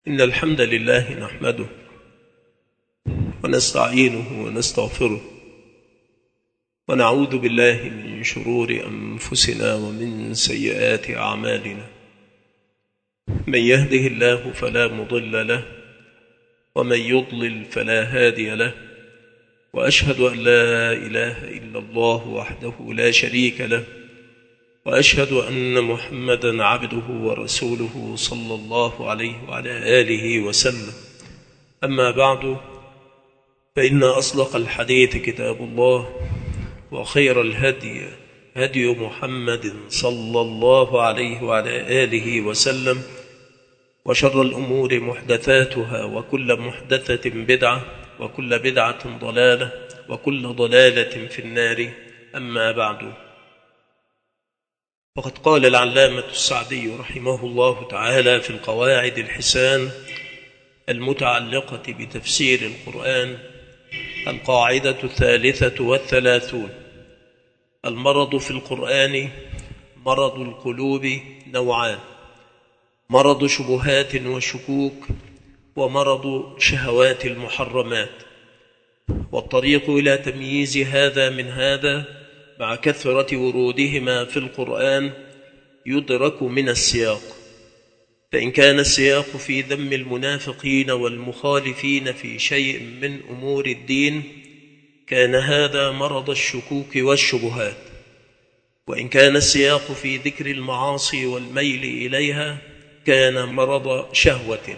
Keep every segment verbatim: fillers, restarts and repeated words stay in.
إن الحمد لله نحمده ونستعينه ونستغفره ونعوذ بالله من شرور أنفسنا ومن سيئات أعمالنا. من يهده الله فلا مضل له ومن يضلل فلا هادي له، وأشهد أن لا إله إلا الله وحده لا شريك له، وأشهد أن محمدا عبده ورسوله صلى الله عليه وعلى آله وسلم. أما بعد، فإن أصدق الحديث كتاب الله، وخير الهدي هدي محمد صلى الله عليه وعلى آله وسلم، وشر الأمور محدثاتها، وكل محدثة بدعة، وكل بدعة ضلالة، وكل ضلالة في النار. أما بعد، وقد قال العلامة السعدي رحمه الله تعالى في القواعد الحسان المتعلقة بتفسير القرآن: القاعدة الثالثة والثلاثون: المرض في القرآن مرض القلوب نوعان: مرض شبهات وشكوك، ومرض شهوات المحرمات. والطريق إلى تمييز هذا من هذا مع كثرة ورودهما في القرآن يدرك من السياق. فإن كان السياق في ذم المنافقين والمخالفين في شيء من أمور الدين كان هذا مرض الشكوك والشبهات، وإن كان السياق في ذكر المعاصي والميل إليها كان مرض شهوة.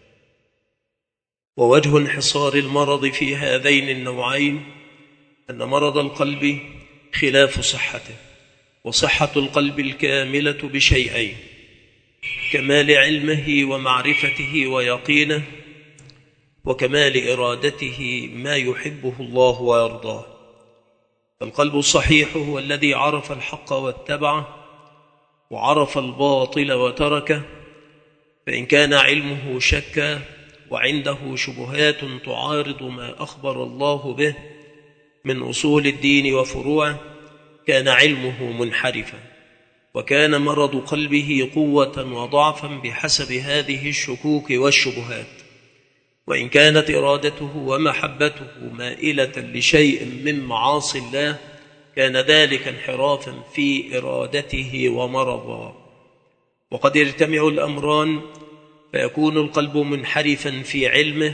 ووجه انحصار المرض في هذين النوعين أن مرض القلب خلاف صحته، وصحة القلب الكاملة بشيئين: كمال علمه ومعرفته ويقينه، وكمال إرادته ما يحبه الله ويرضاه. فالقلب الصحيح هو الذي عرف الحق واتبعه، وعرف الباطل وتركه. فإن كان علمه شكا وعنده شبهات تعارض ما أخبر الله به من أصول الدين وفروعه كان علمه منحرفا، وكان مرض قلبه قوة وضعفا بحسب هذه الشكوك والشبهات. وإن كانت إرادته ومحبته مائلة لشيء من معاصي الله كان ذلك انحرافا في إرادته ومرضا. وقد يجتمع الأمران فيكون القلب منحرفا في علمه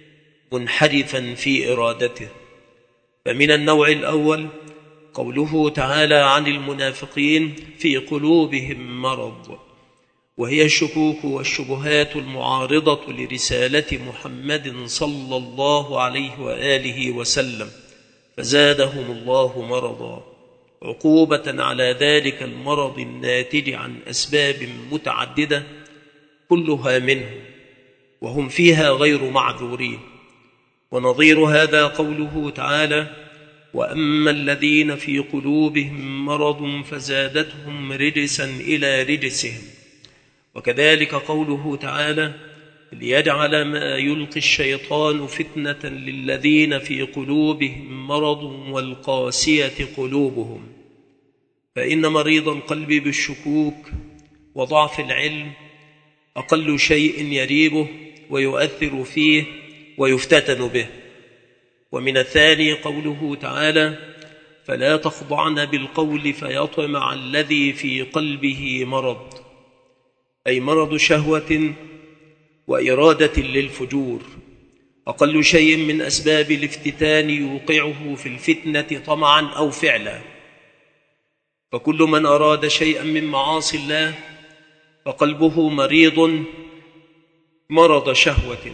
منحرفا في إرادته. فمن النوع الأول قوله تعالى عن المنافقين: في قلوبهم مرض، وهي الشكوك والشبهات المعارضة لرسالة محمد صلى الله عليه وآله وسلم، فزادهم الله مرضا، عقوبة على ذلك المرض الناتج عن أسباب متعددة كلها منه، وهم فيها غير معذورين. ونظير هذا قوله تعالى: وأما الذين في قلوبهم مرض فزادتهم رجسا إلى رجسهم. وكذلك قوله تعالى: ليجعل ما يلقي الشيطان فتنة للذين في قلوبهم مرض والقاسية قلوبهم. فإن مريض القلب بالشكوك وضعف العلم أقل شيء يريبه ويؤثر فيه ويفتتن به. ومن الثاني قوله تعالى: فلا تخضعن بالقول فيطمع الذي في قلبه مرض، أي مرض شهوة وإرادة للفجور، أقل شيء من أسباب الافتتان يوقعه في الفتنة طمعا أو فعلا. فكل من أراد شيئا من معاصي الله فقلبه مريض مرض شهوة،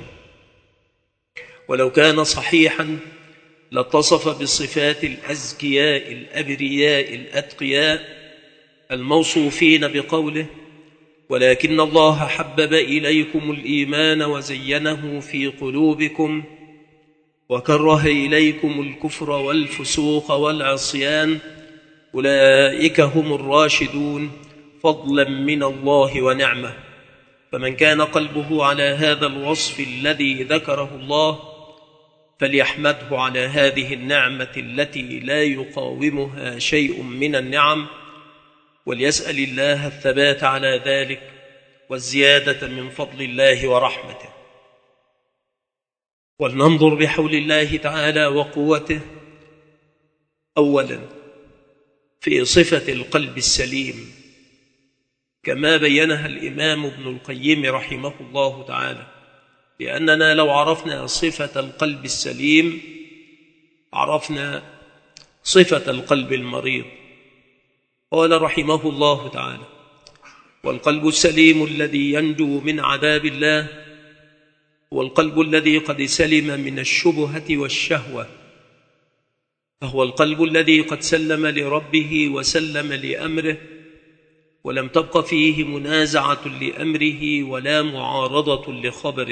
ولو كان صحيحا لاتصف بصفات الأزكياء الأبرياء الأتقياء الموصوفين بقوله: ولكن الله حبب إليكم الإيمان وزينه في قلوبكم وكره إليكم الكفر والفسوق والعصيان أولئك هم الراشدون فضلا من الله ونعمه. فمن كان قلبه على هذا الوصف الذي ذكره الله فليحمده على هذه النعمة التي لا يقاومها شيء من النعم، وليسأل الله الثبات على ذلك، والزيادة من فضل الله ورحمته. ولننظر بحول الله تعالى وقوته أولا في صفة القلب السليم كما بينها الإمام ابن القيم رحمه الله تعالى، لأننا لو عرفنا صفة القلب السليم عرفنا صفة القلب المريض. قال رحمه الله تعالى: والقلب السليم الذي ينجو من عذاب الله هو القلب الذي قد سلم من الشبهة والشهوة، فهو القلب الذي قد سلم لربه وسلم لأمره ولم تبق فيه منازعة لأمره ولا معارضة لخبره،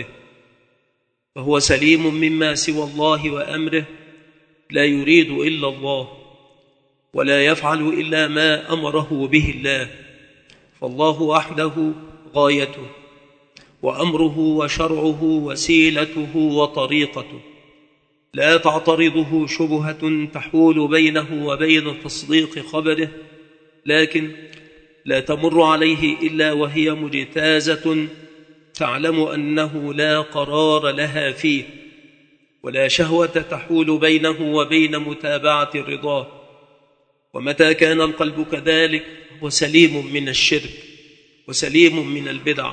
فهو سليم مما سوى الله وأمره، لا يريد إلا الله ولا يفعل إلا ما أمره به الله، فالله وحده غايته، وأمره وشرعه وسيلته وطريقته، لا تعترضه شبهة تحول بينه وبين تصديق خبره، لكن لا تمر عليه إلا وهي مجتازة تعلم أنه لا قرار لها فيه، ولا شهوة تحول بينه وبين متابعة الرضا. ومتى كان القلب كذلك هو سليم من الشرك، وسليم من البدع،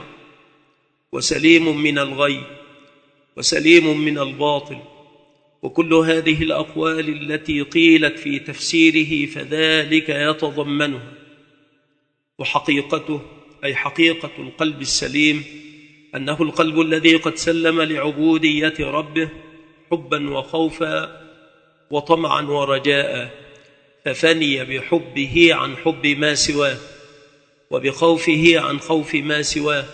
وسليم من الغي، وسليم من الباطل، وكل هذه الأقوال التي قيلت في تفسيره فذلك يتضمنها. وحقيقته أي حقيقة القلب السليم أنه القلب الذي قد سلم لعبودية ربه حبا وخوفا وطمعا ورجاء، ففني بحبه عن حب ما سواه، وبخوفه عن خوف ما سواه،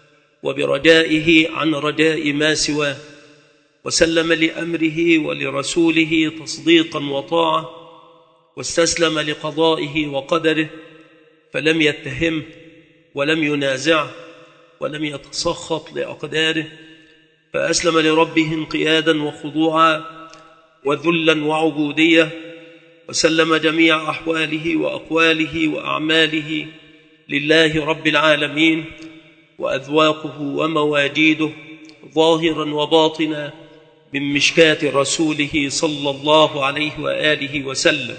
وبرجائه عن رجاء ما سواه، وسلم لأمره ولرسوله تصديقا وطاعة، واستسلم لقضائه وقدره، فلم يتهمه ولم ينازعه ولم يتسخط لأقداره، فأسلم لربه انقيادا وخضوعا وذلا وعبودية، وسلم جميع أحواله وأقواله وأعماله لله رب العالمين، وأذواقه ومواجيده ظاهرا وباطنا من مشكاة رسوله صلى الله عليه وآله وسلم،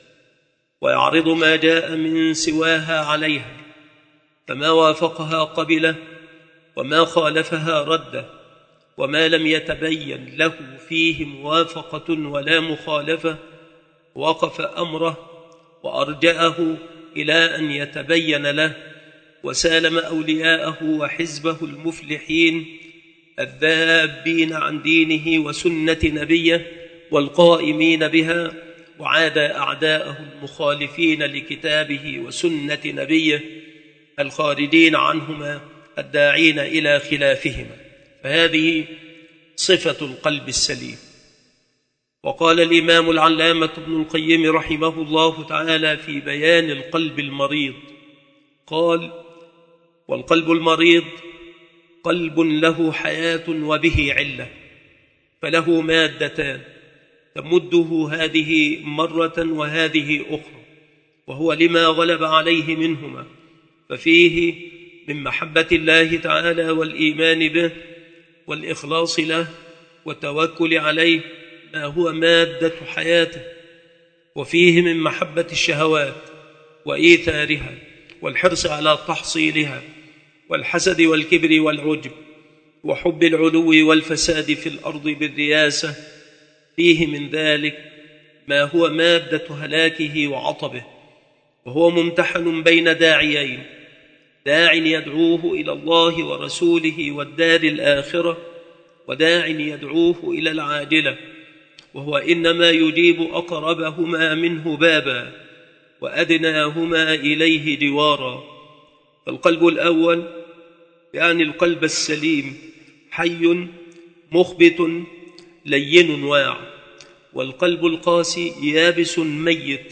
ويعرض ما جاء من سواها عليها، فما وافقها قبله وما خالفها رده، وما لم يتبين له فيه موافقة ولا مخالفة وقف أمره وأرجأه إلى أن يتبين له، وسالم أولياءه وحزبه المفلحين الذابين عن دينه وسنة نبيه والقائمين بها، وعاد أعداءه المخالفين لكتابه وسنة نبيه الخارجين عنهما الداعين إلى خلافهما. فهذه صفة القلب السليم. وقال الإمام العلامة ابن القيم رحمه الله تعالى في بيان القلب المريض، قال: والقلب المريض قلب له حياة وبه علة، فله مادتان تمده هذه مرة وهذه أخرى، وهو لما غلب عليه منهما، ففيه من محبة الله تعالى والإيمان به والإخلاص له والتوكل عليه ما هو مادة حياته، وفيه من محبة الشهوات وإيثارها والحرص على تحصيلها والحسد والكبر والعجب وحب العلو والفساد في الأرض بالرياسة، فيه من ذلك ما هو مادة هلاكه وعطبه، وهو ممتحن بين داعيين: داع يدعوه إلى الله ورسوله والدار الآخرة، وداع يدعوه إلى العاجلة، وهو إنما يجيب أقربهما منه بابا وأدناهما إليه جوارا. فالقلب الأول يعني القلب السليم حي مخبت لين واع، والقلب القاسي يابس ميت.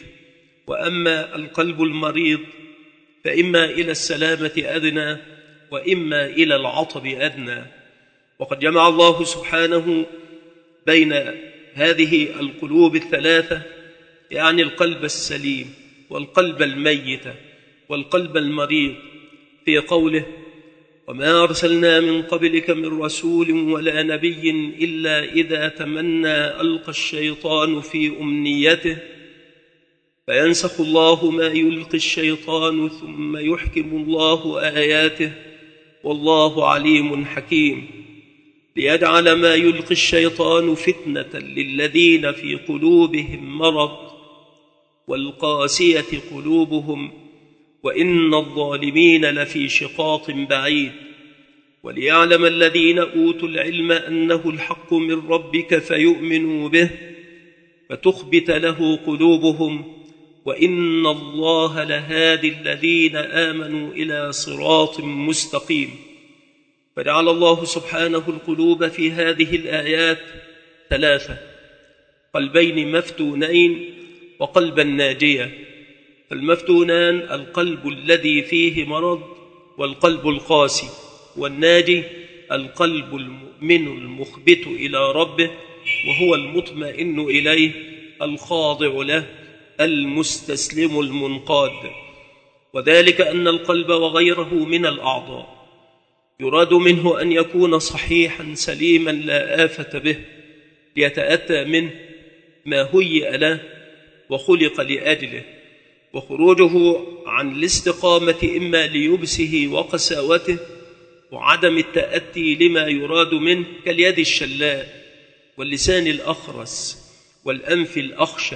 وأما القلب المريض فإما إلى السلامة أدنى وإما إلى العطب أدنى. وقد جمع الله سبحانه بين هذه القلوب الثلاثة، يعني القلب السليم والقلب الميت والقلب المريض، في قوله: وما أرسلنا من قبلك من رسول ولا نبي إلا إذا تمنى ألقى الشيطان في أمنيته فينسخ الله ما يلقي الشيطان ثم يحكم الله آياته والله عليم حكيم ليجعل ما يلقي الشيطان فتنة للذين في قلوبهم مرض والقاسية قلوبهم وإن الظالمين لفي شقاق بعيد وليعلم الذين أوتوا العلم أنه الحق من ربك فيؤمنوا به فتخبت له قلوبهم وإن الله لهادي الذين آمنوا إلى صراط مستقيم. فجعل الله سبحانه القلوب في هذه الآيات ثلاثة: قلبين مفتونين وقلبا ناجيا. فالمفتونان القلب الذي فيه مرض والقلب القاسي، والناجي القلب المؤمن المخبت إلى ربه وهو المطمئن إليه الخاضع له المستسلم المنقاد. وذلك أن القلب وغيره من الأعضاء يراد منه أن يكون صحيحا سليما لا آفة به ليتأتى منه ما هيئ له وخلق لأجله، وخروجه عن الاستقامة إما ليبسه وقساوته وعدم التأتي لما يراد منه كاليد الشلاء واللسان الأخرس والأنف الأخشم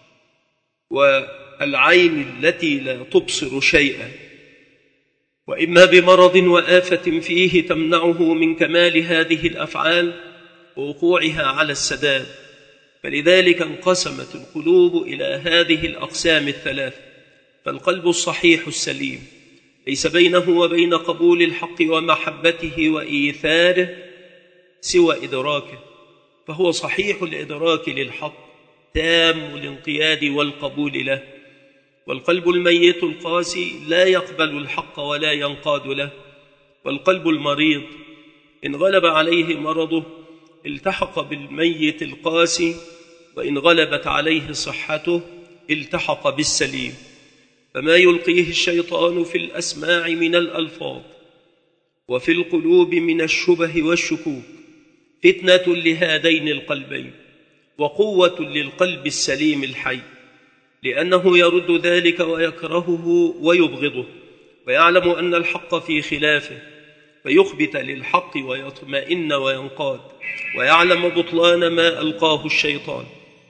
والعين التي لا تبصر شيئا، وإما بمرض وآفة فيه تمنعه من كمال هذه الأفعال ووقوعها على السداد. فلذلك انقسمت القلوب إلى هذه الأقسام الثلاث. فالقلب الصحيح السليم ليس بينه وبين قبول الحق ومحبته وإيثاره سوى إدراكه، فهو صحيح الإدراك للحق تام الانقياد والقبول له. والقلب الميت القاسي لا يقبل الحق ولا ينقاد له. والقلب المريض إن غلب عليه مرضه التحق بالميت القاسي، وإن غلبت عليه صحته التحق بالسليم. فما يلقيه الشيطان في الأسماع من الألفاظ وفي القلوب من الشبه والشكوك فتنة لهذين القلبين وقوة للقلب السليم الحي، لأنه يرد ذلك ويكرهه ويبغضه ويعلم أن الحق في خلافه فيخبت للحق ويطمئن وينقاد، ويعلم بطلان ما ألقاه الشيطان،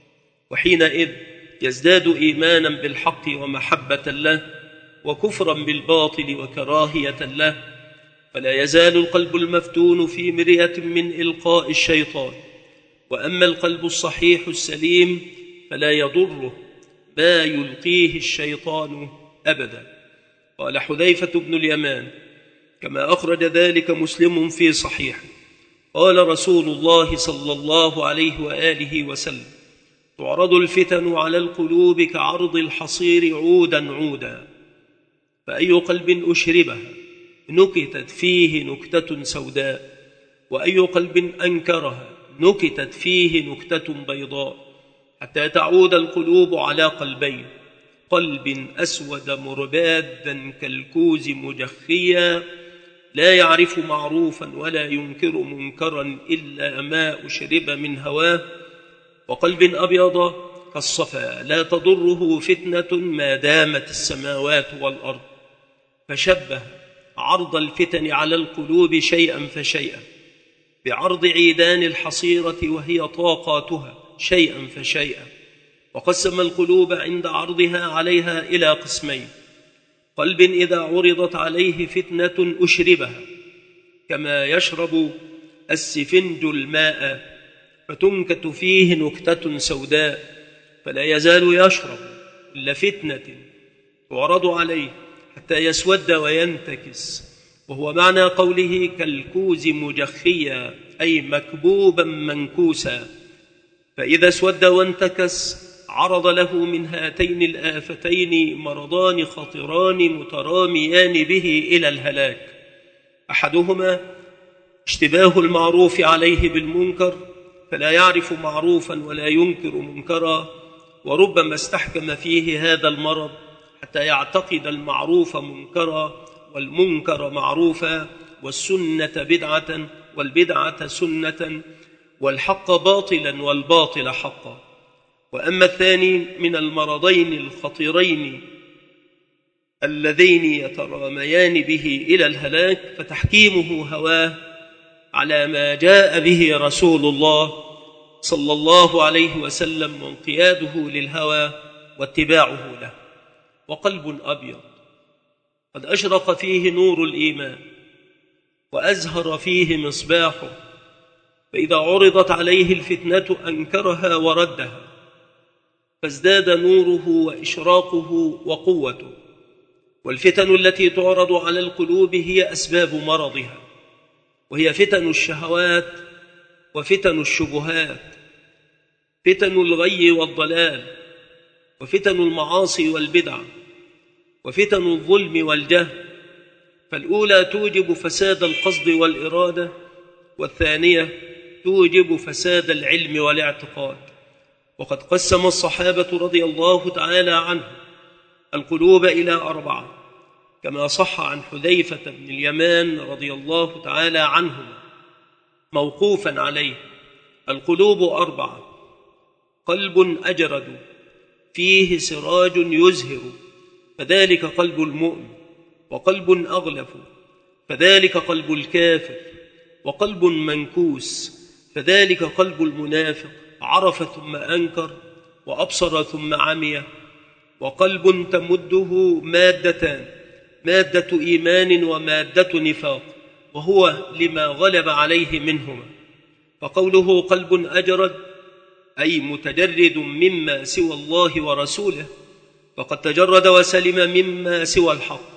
وحينئذ يزداد إيمانا بالحق ومحبة له وكفرا بالباطل وكراهية له. فلا يزال القلب المفتون في مرية من إلقاء الشيطان. وأما القلب الصحيح السليم فلا يضره ما يلقيه الشيطان أبدا. قال حذيفة بن اليمان كما أخرج ذلك مسلم في صحيحه قال رسول الله صلى الله عليه وآله وسلم: تعرض الفتن على القلوب كعرض الحصير عودا عودا، فأي قلب أشربها نكتت فيه نكتة سوداء، وأي قلب أنكرها نكتت فيه نكتة بيضاء، حتى تعود القلوب على قلبين: قلب أسود مربادا كالكوز مجخيا لا يعرف معروفا ولا ينكر منكرا إلا ما أشرب من هواه، وقلب أبيض كالصفا لا تضره فتنة ما دامت السماوات والأرض. فشبه عرض الفتن على القلوب شيئا فشيئا بعرض عيدان الحصيرة وهي طاقاتها شيئا فشيئا، وقسم القلوب عند عرضها عليها إلى قسمين: قلب إذا عرضت عليه فتنة أشربها كما يشرب السفنج الماء فتنكت فيه نكتة سوداء، فلا يزال يشرب إلا فتنة تعرض عليه حتى يسود وينتكس، وهو معنى قوله كالكوز مجخيا أي مكبوبا منكوسا. فإذا اسود وانتكس عرض له من هاتين الآفتين مرضان خطران متراميان به إلى الهلاك: أحدهما اشتباه المعروف عليه بالمنكر فلا يعرف معروفا ولا ينكر منكرا، وربما استحكم فيه هذا المرض حتى يعتقد المعروف منكرا والمنكر معروفا، والسنة بدعة والبدعة سنة والحق باطلا والباطل حقا. وأما الثاني من المرضين الخطيرين اللذين يتراميان به إلى الهلاك فتحكيمه هواه على ما جاء به رسول الله صلى الله عليه وسلم وانقياده للهوى واتباعه له. وقلب أبيض قد أشرق فيه نور الإيمان وأزهر فيه مصباحه، فإذا عرضت عليه الفتنة أنكرها وردها، فازداد نوره وإشراقه وقوته. والفتن التي تعرض على القلوب هي أسباب مرضها، وهي فتن الشهوات وفتن الشبهات، فتن الغي والضلال، وفتن المعاصي والبدع، وفتن الظلم والجهل. فالأولى توجب فساد القصد والإرادة، والثانية توجب فساد العلم والاعتقاد. وقد قسم الصحابة رضي الله تعالى عنهم القلوب إلى أربعة، كما صح عن حذيفة بن اليمان رضي الله تعالى عنه موقوفا عليه: القلوب أربعة: قلب أجرد فيه سراج يزهر فذلك قلب المؤمن، وقلب أغلف فذلك قلب الكافر، وقلب منكوس فذلك قلب المنافق، عرف ثم أنكر وأبصر ثم عمي، وقلب تمده مادتان: مادة إيمان ومادة نفاق، وهو لما غلب عليه منهما. فقوله قلب أجرد أي متجرد مما سوى الله ورسوله، فقد تجرد وسلم مما سوى الحق.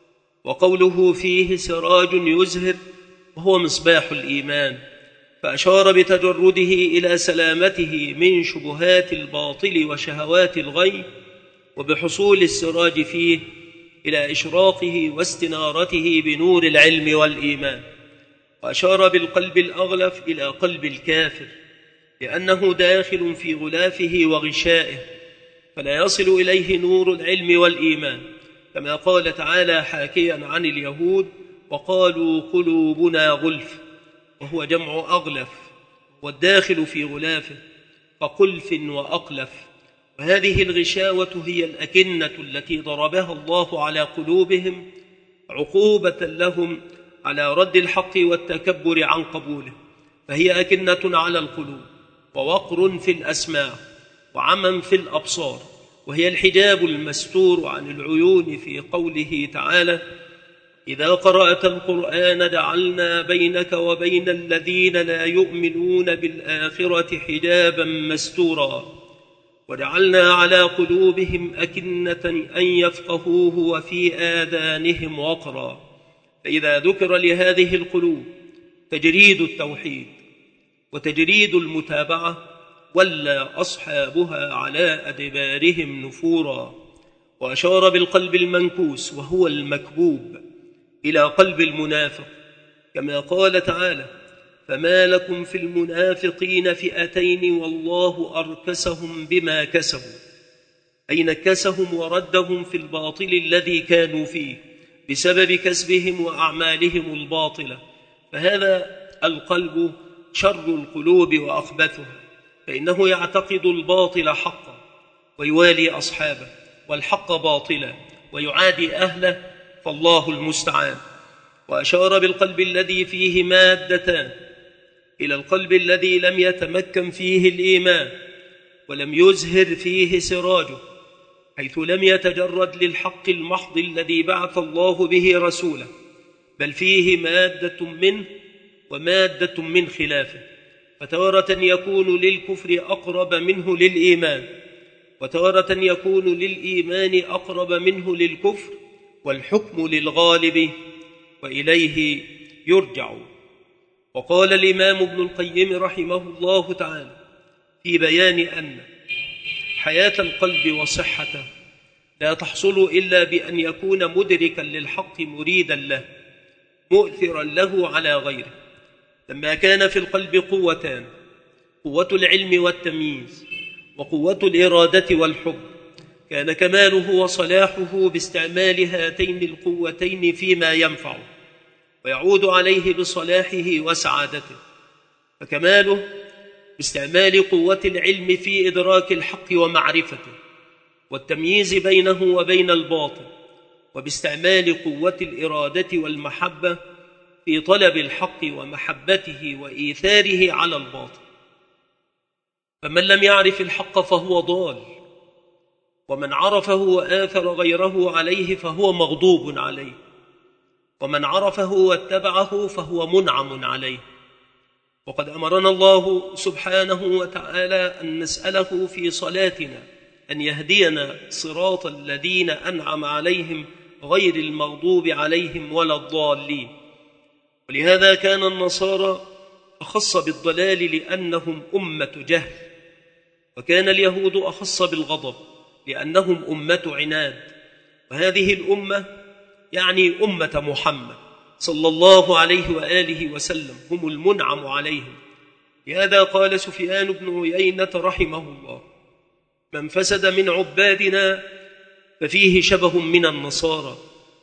وقوله فيه سراج يزهر وهو مصباح الإيمان، فأشار بتجرده إلى سلامته من شبهات الباطل وشهوات الغي، وبحصول السراج فيه إلى إشراقه واستنارته بنور العلم والإيمان. وأشار بالقلب الأغلف إلى قلب الكافر، لأنه داخل في غلافه وغشائه، فلا يصل إليه نور العلم والإيمان، كما قال تعالى حاكيا عن اليهود: وقالوا قلوبنا غلف، وهو جمع أغلف، والداخل في غلافه فقلف وأقلف. وهذه الغشاوة هي الأكنة التي ضربها الله على قلوبهم عقوبة لهم على رد الحق والتكبر عن قبوله، فهي أكنة على القلوب، ووقر في الأسماع، وعمى في الأبصار، وهي الحجاب المستور عن العيون في قوله تعالى: إذا قرأت القرآن جعلنا بينك وبين الذين لا يؤمنون بالآخرة حجابا مستورا، وجعلنا على قلوبهم أكنة أن يفقهوه وفي آذانهم وقرا. فإذا ذكر لهذه القلوب تجريد التوحيد وتجريد المتابعة ولى أصحابها على أدبارهم نفورا. وأشار بالقلب المنكوس وهو المكبوب إلى قلب المنافق، كما قال تعالى: فما لكم في المنافقين فئتين والله أركسهم بما كسبوا، أي نكسهم وردهم في الباطل الذي كانوا فيه بسبب كسبهم وأعمالهم الباطلة. فهذا القلب شر القلوب وأخبثها، فإنه يعتقد الباطل حقا ويوالي أصحابه، والحق باطلا ويعادي أهله، فالله المستعان. وأشار بالقلب الذي فيه مادتان إلى القلب الذي لم يتمكن فيه الإيمان ولم يزهر فيه سراجه، حيث لم يتجرد للحق المحض الذي بعث الله به رسوله، بل فيه مادة منه ومادة من خلافه، فتارة يكون للكفر أقرب منه للإيمان، وتارة يكون للإيمان أقرب منه للكفر، والحكم للغالب وإليه يرجع. وقال الإمام ابن القيم رحمه الله تعالى في بيان أن حياة القلب وصحته لا تحصل إلا بأن يكون مدركا للحق مريدا له مؤثرا له على غيره. لما كان في القلب قوتان: قوة العلم والتمييز، وقوة الإرادة والحب، كان كماله وصلاحه باستعمال هاتين القوتين فيما ينفع، ويعود عليه بصلاحه وسعادته. فكماله باستعمال قوة العلم في إدراك الحق ومعرفته والتمييز بينه وبين الباطل، وباستعمال قوة الإرادة والمحبة في طلب الحق ومحبته وإيثاره على الباطل. فمن لم يعرف الحق فهو ضال، ومن عرفه وآثر غيره عليه فهو مغضوب عليه، ومن عرفه واتبعه فهو منعم عليه. وقد أمرنا الله سبحانه وتعالى أن نسأله في صلاتنا أن يهدينا صراط الذين أنعم عليهم غير المغضوب عليهم ولا الضالين. ولهذا كان النصارى أخص بالضلال لأنهم أمة جهل، وكان اليهود أخص بالغضب لأنهم أمة عناد. وهذه الأمة يعني أمة محمد صلى الله عليه وآله وسلم هم المنعم عليهم. لهذا قال سفيان بن عيينة رحمه الله: من فسد من عبادنا ففيه شبه من النصارى،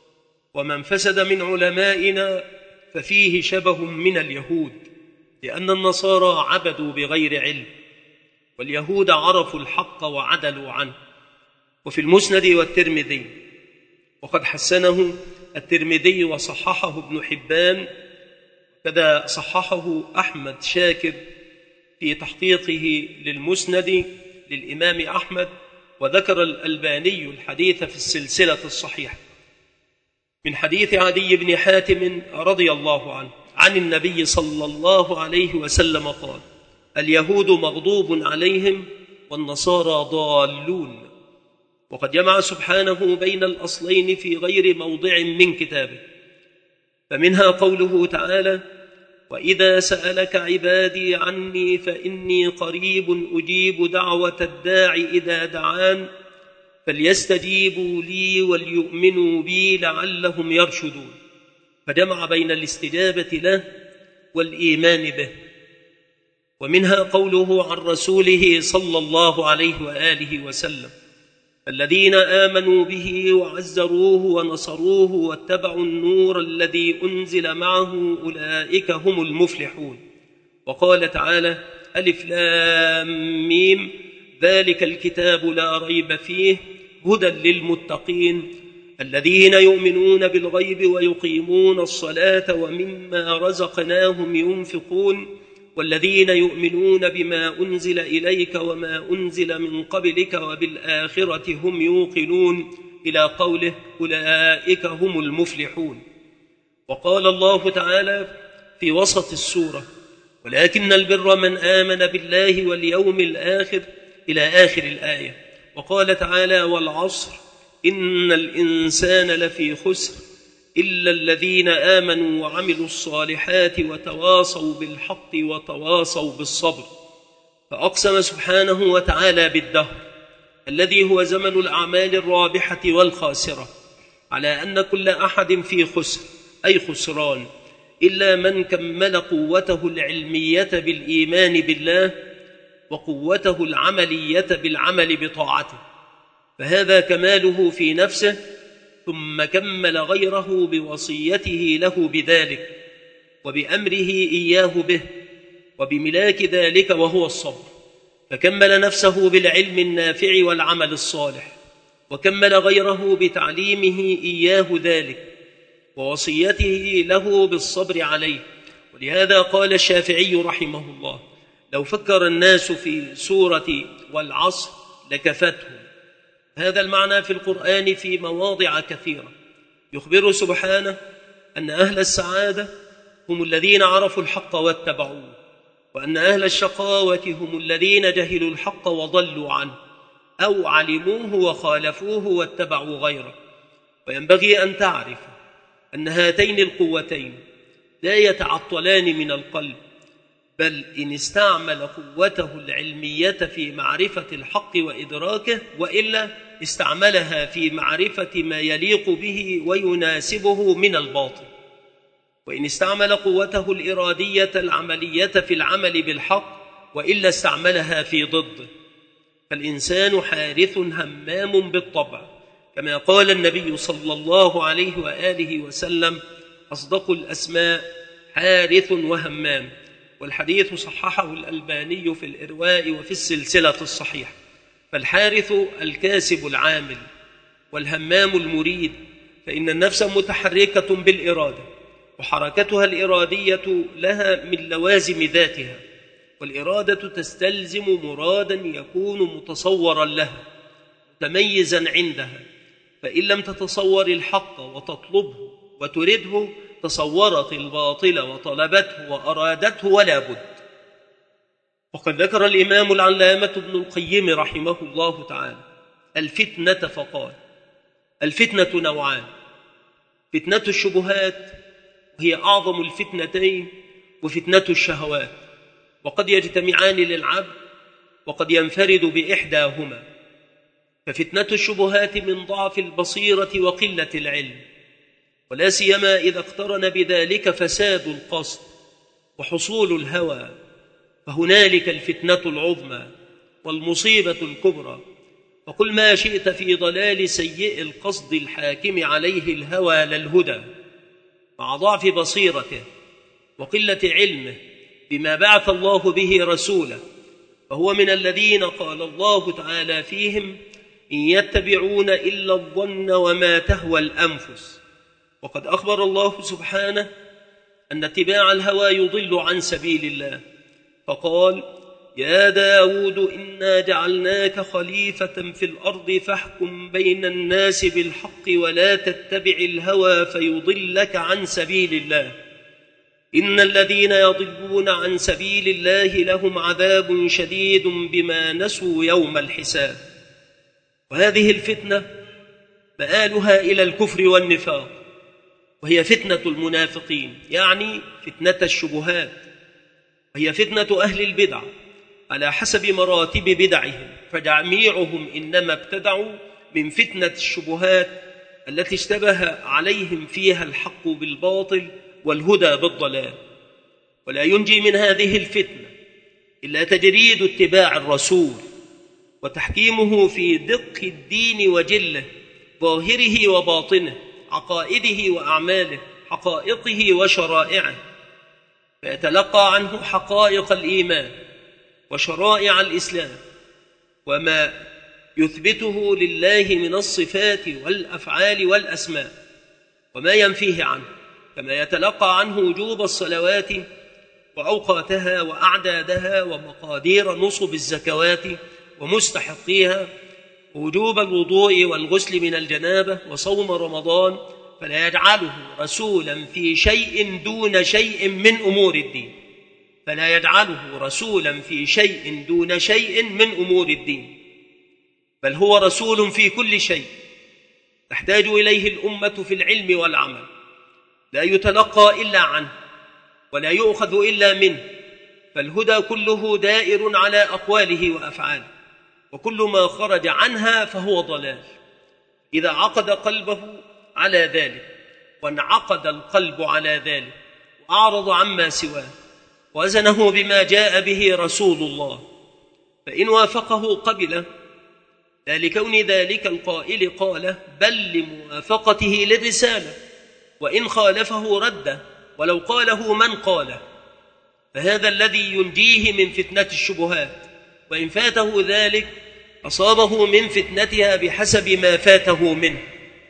ومن فسد من علمائنا ففيه شبه من اليهود، لأن النصارى عبدوا بغير علم، واليهود عرفوا الحق وعدلوا عنه. وفي المسند والترمذي، وقد حسنه الترمذي وصححه ابن حبان، كذا صححه أحمد شاكر في تحقيقه للمسند للإمام أحمد، وذكر الألباني الحديث في السلسلة الصحيحة من حديث عدي بن حاتم رضي الله عنه عن النبي صلى الله عليه وسلم قال: اليهود مغضوب عليهم والنصارى ضالون. وقد جمع سبحانه بين الأصلين في غير موضع من كتابه، فمنها قوله تعالى: وإذا سألك عبادي عني فإني قريب أجيب دعوة الداع إذا دعان فليستجيبوا لي وليؤمنوا بي لعلهم يرشدون. فجمع بين الاستجابة له والإيمان به. ومنها قوله عن رسوله صلى الله عليه وآله وسلم: الذين آمنوا به وعزروه ونصروه واتبعوا النور الذي أنزل معه أولئك هم المفلحون. وقال تعالى: ألف لام ميم ذلك الكتاب لا ريب فيه هدى للمتقين الذين يؤمنون بالغيب ويقيمون الصلاة ومما رزقناهم ينفقون والذين يؤمنون بما أنزل إليك وما أنزل من قبلك وبالآخرة هم يوقنون، إلى قوله: أولئك هم المفلحون. وقال الله تعالى في وسط السورة: ولكن البر من آمن بالله واليوم الآخر، إلى آخر الآية. وقال تعالى: والعصر إن الإنسان لفي خسر إلا الذين آمنوا وعملوا الصالحات وتواصوا بالحق وتواصوا بالصبر. فأقسم سبحانه وتعالى بالدهر الذي هو زمن الأعمال الرابحة والخاسرة على أن كل أحد في خسر، أي خسران، إلا من كمل قوته العلمية بالإيمان بالله وقوته العملية بالعمل بطاعته، فهذا كماله في نفسه، ثم كمل غيره بوصيته له بذلك وبأمره إياه به وبملاك ذلك وهو الصبر. فكمل نفسه بالعلم النافع والعمل الصالح، وكمل غيره بتعليمه إياه ذلك ووصيته له بالصبر عليه. ولهذا قال الشافعي رحمه الله: لو فكر الناس في سورة والعصر لكفتهم. هذا المعنى في القرآن في مواضع كثيرة. يخبر سبحانه أن أهل السعادة هم الذين عرفوا الحق واتبعوه، وأن أهل الشقاوة هم الذين جهلوا الحق وضلوا عنه أو علموه وخالفوه واتبعوا غيره. وينبغي أن تعرف أن هاتين القوتين لا يتعطلان من القلب، بل إن استعمل قوته العلمية في معرفة الحق وإدراكه، وإلا استعملها في معرفة ما يليق به ويناسبه من الباطل. وإن استعمل قوته الإرادية العملية في العمل بالحق، وإلا استعملها في ضده. فالإنسان حارث همام بالطبع، كما قال النبي صلى الله عليه وآله وسلم: أصدق الأسماء حارث وهمام، والحديث صححه الألباني في الإرواء وفي السلسلة الصحيحة. فالحارث الكاسب العامل، والهمام المريد، فإن النفس متحركة بالإرادة، وحركتها الإرادية لها من لوازم ذاتها، والإرادة تستلزم مرادا يكون متصورا لها متميزا عندها، فإن لم تتصور الحق وتطلبه وترده تصورت الباطل وطلبته وأرادته ولا بد. وقد ذكر الإمام العلامة ابن القيم رحمه الله تعالى الفتنة فقال: الفتنة نوعان، فتنة الشبهات وهي أعظم الفتنتين، وفتنة الشهوات، وقد يجتمعان للعبد وقد ينفرد بإحداهما. ففتنة الشبهات من ضعف البصيرة وقلة العلم، ولا سيما إذا اقترن بذلك فساد القصد وحصول الهوى، فهنالك الفتنة العظمى والمصيبة الكبرى. وقل ما شئت في ضلال سيء القصد الحاكم عليه الهوى لا الهدى، مع ضعف بصيرته وقلة علمه بما بعث الله به رسوله، فهو من الذين قال الله تعالى فيهم: إن يتبعون إلا الظن وما تهوى الأنفس. وقد أخبر الله سبحانه أن اتباع الهوى يضل عن سبيل الله، فقال: يا داود إنا جعلناك خليفة في الأرض فاحكم بين الناس بالحق ولا تتبع الهوى فيضلك عن سبيل الله، إن الذين يضلون عن سبيل الله لهم عذاب شديد بما نسوا يوم الحساب. وهذه الفتنة مآلها إلى الكفر والنفاق، وهي فتنة المنافقين، يعني فتنة الشبهات، وهي فتنة أهل البدع على حسب مراتب بدعهم، فجميعهم إنما ابتدعوا من فتنة الشبهات التي اشتبه عليهم فيها الحق بالباطل والهدى بالضلال. ولا ينجي من هذه الفتنة إلا تجريد اتباع الرسول وتحكيمه في دق الدين وجله، ظاهره وباطنه، عقائده وأعماله، حقائقه وشرائعه، فيتلقى عنه حقائق الإيمان وشرائع الإسلام وما يثبته لله من الصفات والأفعال والأسماء، وما ينفيه عنه، كما يتلقى عنه وجوب الصلوات وأوقاتها وأعدادها ومقادير نصب الزكوات ومستحقيها، ووجوب الوضوء والغسل من الجنابة وصوم رمضان، فلا يجعله رسولا في شيء دون شيء من أمور الدين فلا يجعله رسولا في شيء دون شيء من أمور الدين بل هو رسول في كل شيء تحتاج إليه الأمة في العلم والعمل، لا يتلقى إلا عنه ولا يؤخذ إلا منه، فالهدى كله دائر على أقواله وأفعاله، وكل ما خرج عنها فهو ضلال. إذا عقد قلبه على ذلك وانعقد القلب على ذلك وأعرض عما سواه وزنه بما جاء به رسول الله، فإن وافقه قبله، لا لكون ذلك القائل قاله بل لموافقته للرسالة، وإن خالفه رده ولو قاله من قاله، فهذا الذي ينجيه من فتنة الشبهات، وإن فاته ذلك أصابه من فتنتها بحسب ما فاته منه.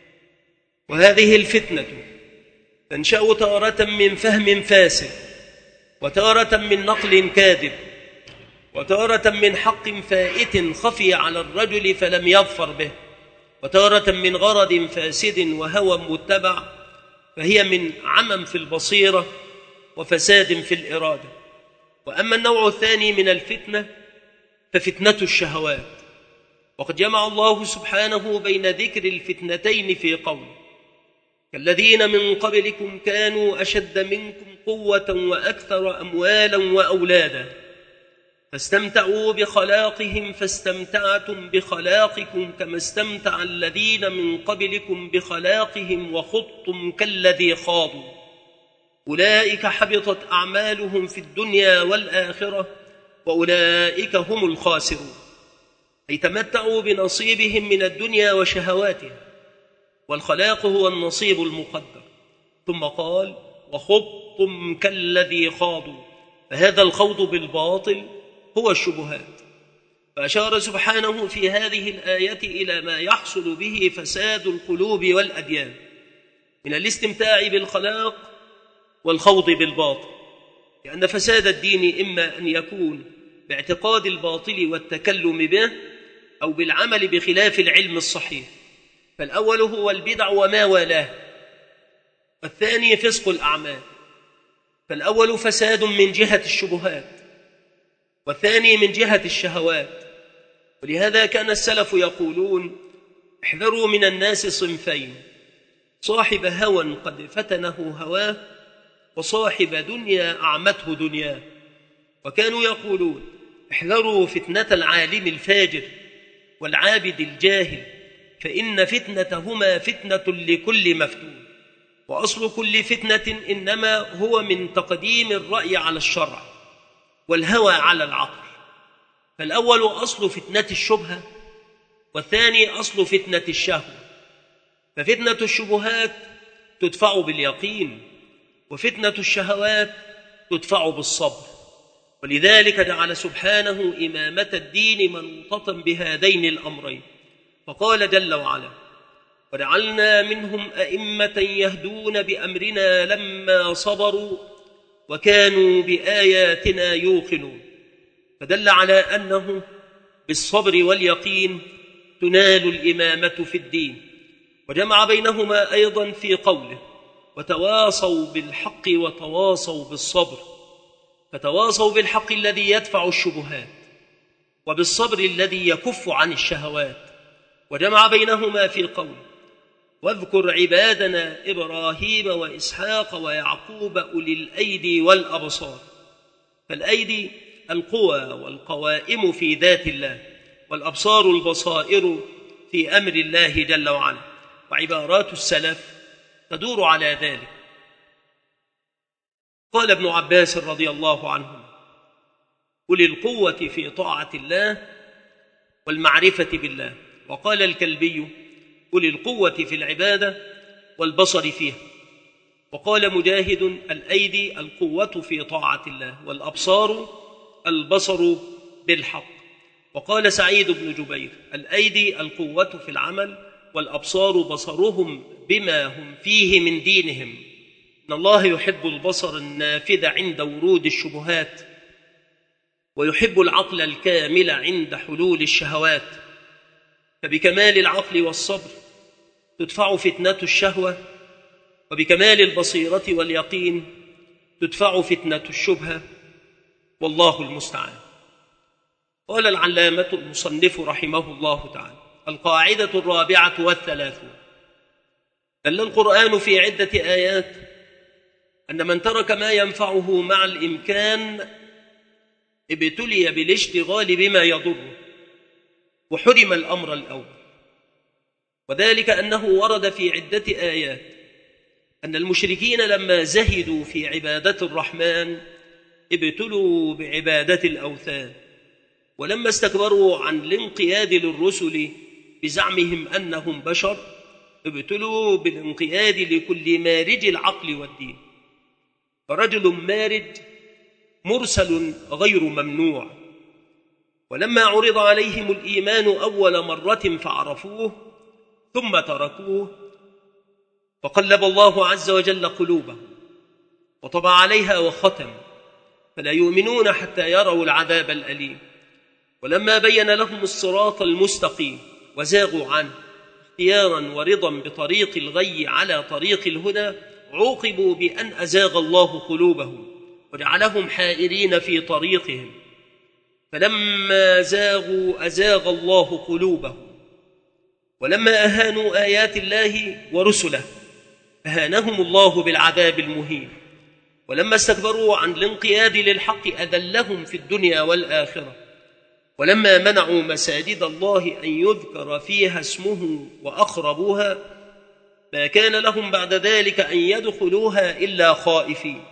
وهذه الفتنة تنشأ تارة من فهم فاسد، وتارة من نقل كاذب، وتارة من حق فائت خفي على الرجل فلم يظفر به، وتارة من غرض فاسد وهوى متبع، فهي من عمى في البصيرة وفساد في الإرادة. وأما النوع الثاني من الفتنة ففتنة الشهوات، وقد جمع الله سبحانه بين ذكر الفتنتين في قوله: كالذين من قبلكم كانوا أشد منكم قوة وأكثر أموالا وأولادا فاستمتعوا بخلاقهم فاستمتعتم بخلاقكم كما استمتع الذين من قبلكم بخلاقهم وخضتم كالذي خاضوا أولئك حبطت أعمالهم في الدنيا والآخرة وأولئك هم الخاسرون. أي تمتعوا بنصيبهم من الدنيا وشهواتها، والخلاق هو النصيب المقدر، ثم قال وخضتم كالذي خاضوا، فهذا الخوض بالباطل هو الشبهات. فأشار سبحانه في هذه الآية إلى ما يحصل به فساد القلوب والأديان من الاستمتاع بالخلاق والخوض بالباطل، لأن فساد الدين إما أن يكون باعتقاد الباطل والتكلم به أو بالعمل بخلاف العلم الصحيح، فالأول هو البدع وما والاه، والثاني فسق الأعمال. فالأول فساد من جهة الشبهات، والثاني من جهة الشهوات. ولهذا كان السلف يقولون احذروا من الناس صنفين: صاحب هوى قد فتنه هواه، وصاحب دنيا أعمته دنياه. وكانوا يقولون احذروا فتنة العالم الفاجر والعابد الجاهل، فإن فتنتهما فتنة لكل مفتون، وأصل كل فتنة إنما هو من تقديم الرأي على الشرع والهوى على العقل. فالأول أصل فتنة الشبهة، والثاني أصل فتنة الشهوة. ففتنة الشبهات تدفع باليقين، وفتنة الشهوات تدفع بالصبر. ولذلك جعل سبحانه إمامة الدين منوطة بهذين الأمرين، فقال جل وعلا وجعلنا منهم أئمة يهدون بأمرنا لما صبروا وكانوا بآياتنا يوقنون. فدل على أنه بالصبر واليقين تنال الإمامة في الدين. وجمع بينهما أيضا في قوله وتواصوا بالحق وتواصوا بالصبر، فتواصوا بالحق الذي يدفع الشبهات، وبالصبر الذي يكف عن الشهوات. وجمع بينهما في قوله واذكر عبادنا إبراهيم وإسحاق ويعقوب أولي الأيدي والأبصار. فالأيدي القوى والقوائم في ذات الله، والأبصار البصائر في أمر الله جل وعلا. وعبارات السلف تدور على ذلك. قال ابن عباس رضي الله عنه أولي القوة في طاعة الله والمعرفة بالله. وقال الكلبي أولي القوة في العبادة والبصر فيها. وقال مجاهد الأيدي القوة في طاعة الله، والأبصار البصر بالحق. وقال سعيد بن جبير الأيدي القوة في العمل، والأبصار بصرهم بما هم فيه من دينهم. إن الله يحب البصر النافذ عند ورود الشبهات، ويحب العقل الكامل عند حلول الشهوات. فبكمال العقل والصبر تدفع فتنة الشهوة، وبكمال البصيرة واليقين تدفع فتنة الشبهة، والله المستعان. قال العلامة المصنف رحمه الله تعالى القاعدة الرابعة والثلاثون: دل القرآن في عدة آيات أن من ترك ما ينفعه مع الإمكان ابتلي بالاشتغال بما يضره، وحرم الأمر الأول. وذلك أنه ورد في عدة آيات أن المشركين لما زهدوا في عبادة الرحمن ابتلوا بعبادة الأوثان، ولما استكبروا عن الانقياد للرسل بزعمهم أنهم بشر ابتلوا بالانقياد لكل مارج العقل والدين. فرجل مارج مرسل غير ممنوع، ولما عرض عليهم الإيمان أول مرة فعرفوه ثم تركوه، فقلب الله عز وجل قلوبهم وطبع عليها وختم، فلا يؤمنون حتى يروا العذاب الأليم. ولما بين لهم الصراط المستقيم وزاغوا عنه اختيارا ورضا بطريق الغي على طريق الهدى، عوقبوا بأن أزاغ الله قلوبهم وجعلهم حائرين في طريقهم. فلما زاغوا أزاغ الله قلوبهم. ولما أهانوا آيات الله ورسله أهانهم الله بالعذاب المهين. ولما استكبروا عن الانقياد للحق أذلهم في الدنيا والآخرة. ولما منعوا مساجد الله أن يذكر فيها اسمه وأخربوها ما كان لهم بعد ذلك أن يدخلوها إلا خائفين.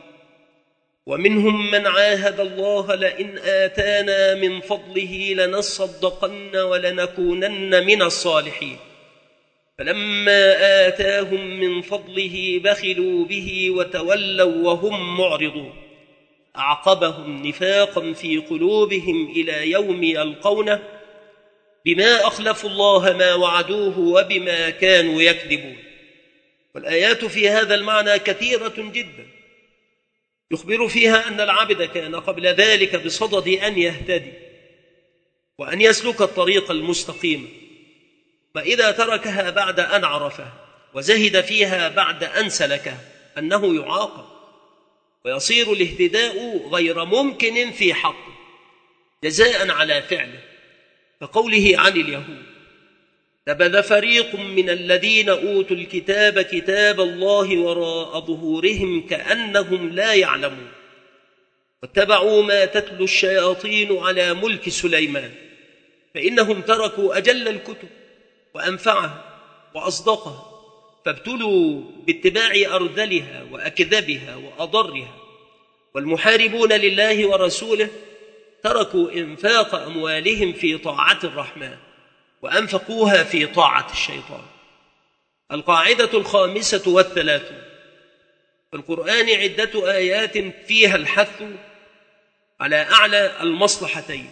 ومنهم من عاهد الله لئن آتانا من فضله لنصدقن ولنكونن من الصالحين. فلما آتاهم من فضله بخلوا به وتولوا وهم معرضون أعقبهم نفاقا في قلوبهم إلى يوم يلقونه بما أخلفوا الله ما وعدوه وبما كانوا يكذبون. والآيات في هذا المعنى كثيرة جدا، يخبر فيها أن العبد كان قبل ذلك بصدد أن يهتدي وأن يسلك الطريق المستقيم، فإذا تركها بعد أن عرفها وزهد فيها بعد أن سلكها أنه يعاقب ويصير الاهتداء غير ممكن في حقه جزاء على فعله، كقوله عن اليهود: نبذ فريق من الذين أوتوا الكتاب كتاب الله وراء ظهورهم كأنهم لا يعلمون واتبعوا ما تتلو الشياطين على ملك سليمان فإنهم تركوا أجل الكتب وأنفعها وأصدقها فابتلوا باتباع أرذلها وأكذبها وأضرها. والمحاربون لله ورسوله تركوا إنفاق أموالهم في طاعة الرحمن وأنفقوها في طاعة الشيطان. القاعدة الخامسة والثلاثون: في القرآن عدة آيات فيها الحث على أعلى المصلحتين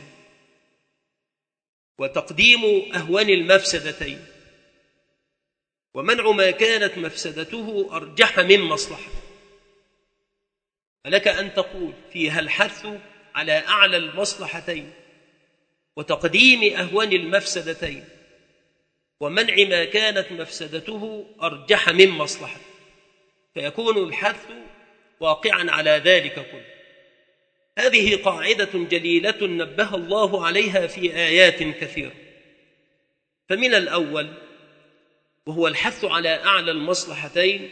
وتقديم أهون المفسدتين ومنع ما كانت مفسدته أرجح من مصلحته. فلك أن تقول فيها الحث على أعلى المصلحتين وتقديم أهون المفسدتين ومنع ما كانت مفسدته أرجح من مصلحته، فيكون الحث واقعا على ذلك كله. هذه قاعدة جليلة نبه الله عليها في آيات كثيرة. فمن الأول وهو الحث على أعلى المصلحتين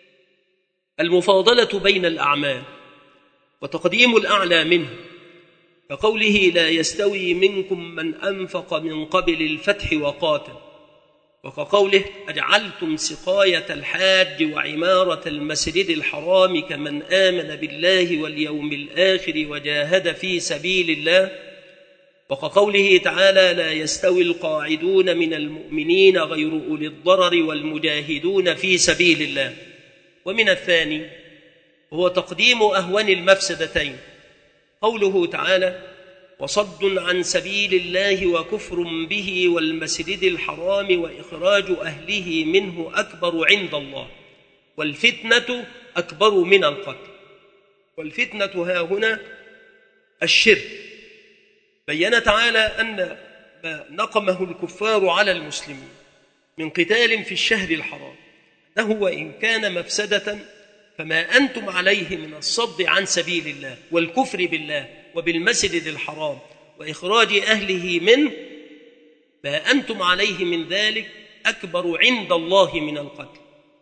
المفاضلة بين الأعمال وتقديم الأعلى منه، كقوله: لا يستوي منكم من أنفق من قبل الفتح وقاتل، وكقوله: أجعلتم سقاية الحاج وعمارة المسجد الحرام كمن آمن بالله واليوم الآخر وجاهد في سبيل الله، وكقوله تعالى: لا يستوي القاعدون من المؤمنين غير أولي الضرر والمجاهدون في سبيل الله. ومن الثاني وهو تقديم أهون المفسدتين، قوله تعالى: وصد عن سبيل الله وكفر به والمسجد الحرام وإخراج أهله منه أكبر عند الله والفتنة أكبر من القتل. والفتنة ها هنا الشرك. بين تعالى أن ما نقمه الكفار على المسلمين من قتال في الشهر الحرام أنه وإن كان مفسدة فما أنتم عليه من الصد عن سبيل الله والكفر بالله وبالمسجد الحرام وإخراج أهله منه، ما أنتم عليه من ذلك أكبر عند الله من القتل.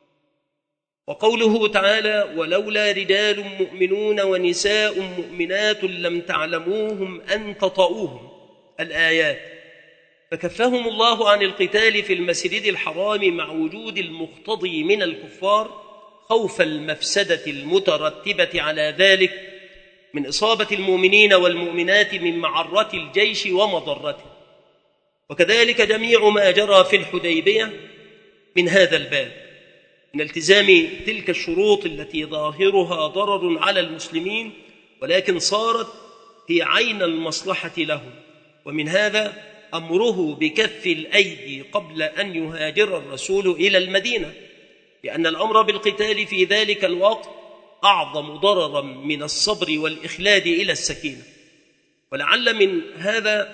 وقوله تعالى: ولولا رجال مؤمنون ونساء مؤمنات لم تعلموهم أن تطؤوهم، الآيات، فكفهم الله عن القتال في المسجد الحرام مع وجود المقتضي من الكفار خوف المفسدة المترتبة على ذلك من إصابة المؤمنين والمؤمنات من معرة الجيش ومضرته. وكذلك جميع ما جرى في الحديبية من هذا الباب من التزام تلك الشروط التي ظاهرها ضرر على المسلمين ولكن صارت هي عين المصلحة لهم، ومن هذا أمره بكف الأيدي قبل أن يهاجر الرسول إلى المدينة، لأن الأمر بالقتال في ذلك الوقت أعظم ضررا من الصبر والإخلاد إلى السكينة. ولعل من هذا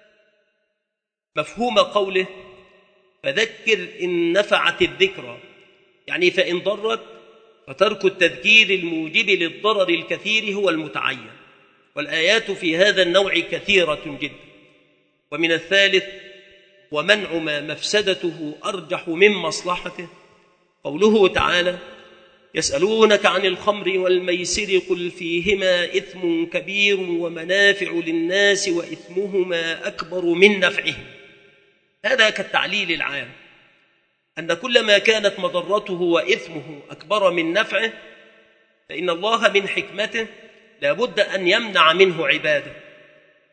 مفهوم قوله: فذكر إن نفعت الذكرى، يعني فإن ضرت فترك التذكير الموجب للضرر الكثير هو المتعين. والآيات في هذا النوع كثيرة جدا. ومن الثالث ومنع ما مفسدته أرجح من مصلحته، قوله تعالى: يسألونك عن الخمر والميسر قل فيهما إثم كبير ومنافع للناس وإثمهما أكبر من نفعهم. هذا كالتعليل العام أن كل ما كانت مضرته وإثمه أكبر من نفعه فإن الله من حكمته لا بد أن يمنع منه عباده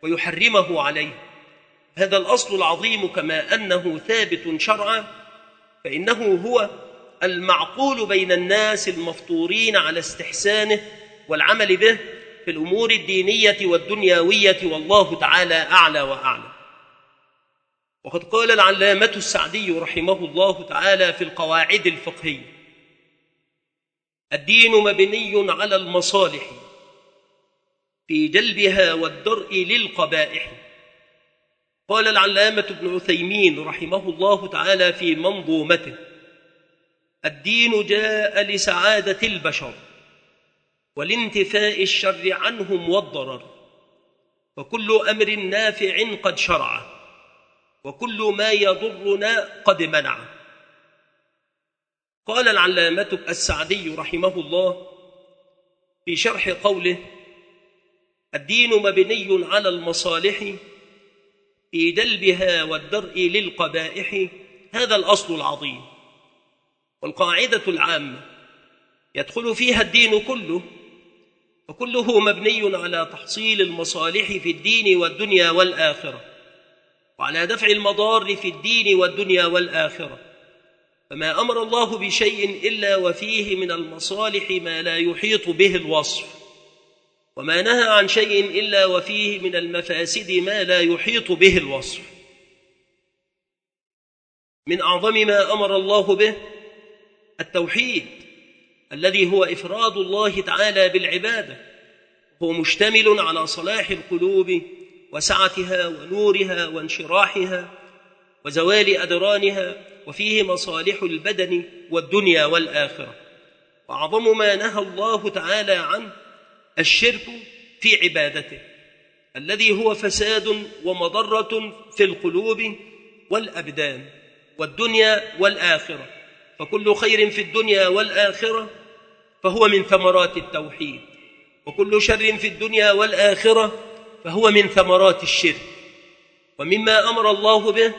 ويحرمه عليه. هذا الأصل العظيم كما أنه ثابت شرعا فإنه هو المعقول بين الناس المفطورين على استحسانه والعمل به في الأمور الدينية والدنيوية، والله تعالى أعلى وأعلى. وقد قال العلامة السعدي رحمه الله تعالى في القواعد الفقهية: الدين مبني على المصالح في جلبها والدرء للقبائح. قال العلامة ابن عثيمين رحمه الله تعالى في منظومته: الدين جاء لسعادة البشر والانتفاء الشر عنهم والضرر، وكل أمر نافع قد شرع، وكل ما يضرنا قد منع. قال العلامة السعدي رحمه الله في شرح قوله: الدين مبني على المصالح في جلبها والدرء للقبائح، هذا الأصل العظيم والقاعدة العامة يدخل فيها الدين كله، وكله مبني على تحصيل المصالح في الدين والدنيا والآخرة، وعلى دفع المضار في الدين والدنيا والآخرة. فما أمر الله بشيء إلا وفيه من المصالح ما لا يحيط به الوصف، وما نهى عن شيء إلا وفيه من المفاسد ما لا يحيط به الوصف. من أعظم ما أمر الله به التوحيد، الذي هو إفراد الله تعالى بالعبادة، هو مشتمل على صلاح القلوب وسعتها ونورها وانشراحها وزوال أدرانها، وفيه مصالح البدن والدنيا والآخرة. وأعظم ما نهى الله تعالى عنه الشرك في عبادته، الذي هو فساد ومضرة في القلوب والأبدان والدنيا والآخرة. فكل خير في الدنيا والآخرة فهو من ثمرات التوحيد، وكل شر في الدنيا والآخرة فهو من ثمرات الشرك. ومما أمر الله به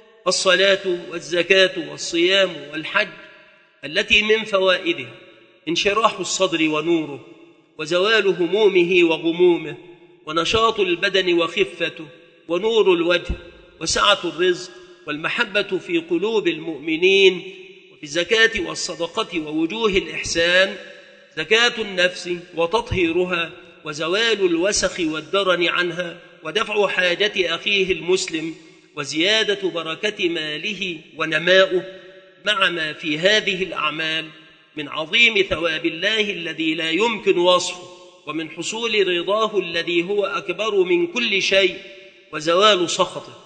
الصلاة والزكاة والصيام والحج، التي من فوائدها انشراح الصدر ونوره، وزوال همومه وغمومه، ونشاط البدن وخفته، ونور الوجه، وسعة الرزق، والمحبة في قلوب المؤمنين. وفي الزكاة والصدقة ووجوه الإحسان زكاة النفس وتطهيرها، وزوال الوسخ والدرن عنها، ودفع حاجة أخيه المسلم، وزيادة بركة ماله ونماؤه، مع ما في هذه الأعمال من عظيم ثواب الله الذي لا يمكن وصفه، ومن حصول رضاه الذي هو أكبر من كل شيء، وزوال سخطه.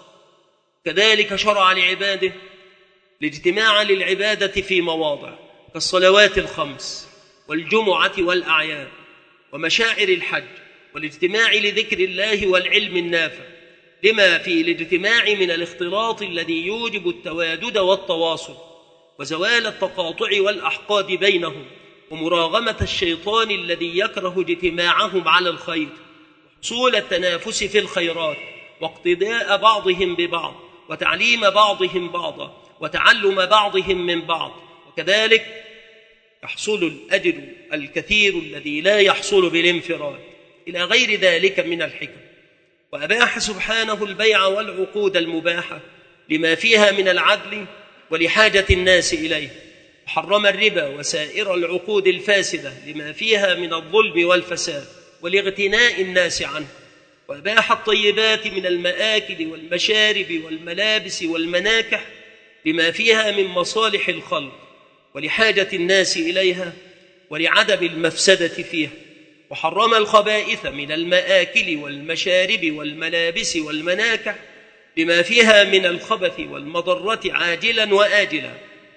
كذلك شرع لعباده الاجتماع للعبادة في مواضع كالصلوات الخمس والجمعة والأعياد ومشاعر الحج، والاجتماع لذكر الله والعلم النافع، لما في الاجتماع من الاختلاط الذي يوجب التوادد والتواصل، وزوال التقاطع والأحقاد بينهم، ومراغمة الشيطان الذي يكره اجتماعهم على الخير، وحصول التنافس في الخيرات، واقتداء بعضهم ببعض، وتعليم بعضهم بعضا، وتعلم بعضهم من بعض. وكذلك يحصل الأجر الكثير الذي لا يحصل بالانفراد، إلى غير ذلك من الحكم. وأباح سبحانه البيع والعقود المباحة لما فيها من العدل ولحاجة الناس إليه، وحرم الربا وسائر العقود الفاسدة لما فيها من الظلم والفساد ولاغتناء الناس عنه. وأباح الطيبات من المآكل والمشارب والملابس والمناكح لما فيها من مصالح الخلق ولحاجة الناس إليها ولعدم المفسدة فيها. وحرم الخبائث من المآكل والمشارب والملابس والمناكح لما فيها من الخبث والمضرة عاجلا وآجلا.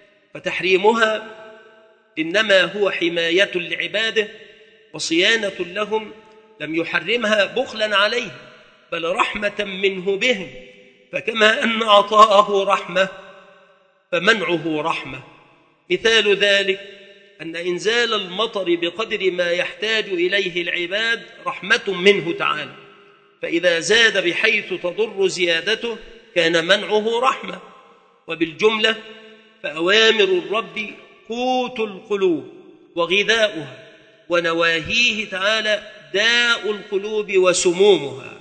فتحريمها إنما هو حماية لعباده وصيانة لهم، لم يحرمها بخلا عليهم بل رحمة منه بهم، فكما أن عطاءه رحمة فمنعه رحمة. مثال ذلك أن إنزال المطر بقدر ما يحتاج إليه العباد رحمة منه تعالى، فإذا زاد بحيث تضر زيادته كان منعه رحمة. وبالجملة فأوامر الرب قوت القلوب وغذاؤها، ونواهيه تعالى داء القلوب وسمومها.